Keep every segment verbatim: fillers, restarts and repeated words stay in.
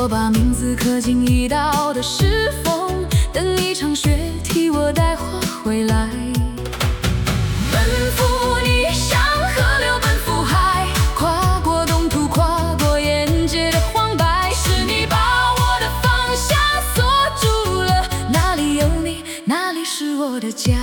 我把名字刻进一道的石缝，等一场雪替我带花回来。奔赴你像河流奔赴海，跨过冻土，跨过沿街的黄白，是你把我的方向锁住了，哪里有你，哪里是我的家。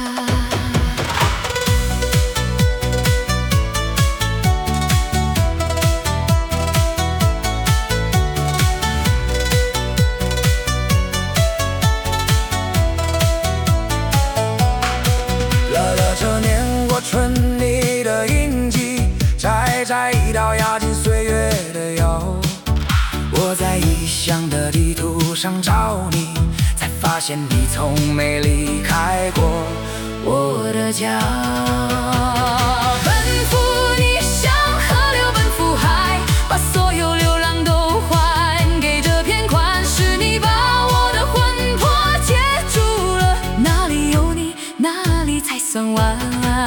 春你的印记，摘摘一道压进岁月的腰。我在异乡的地图上找你，才发现你从没离开过我的家。奔赴你像河流奔赴海，把所有流浪都还给这片宽，是你把我的魂魄接住了，哪里有你，哪里才算完。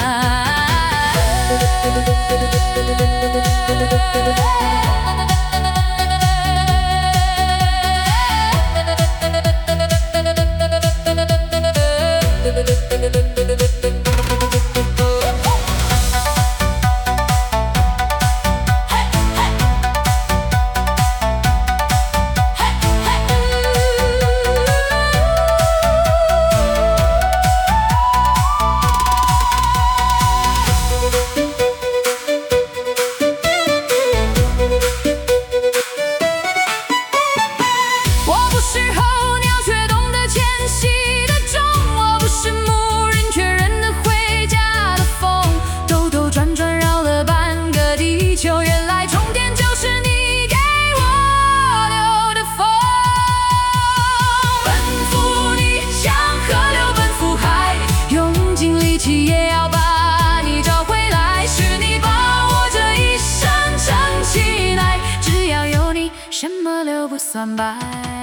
也要把你找回来，是你把我这一生撑起来，只要有你，什么都不算白。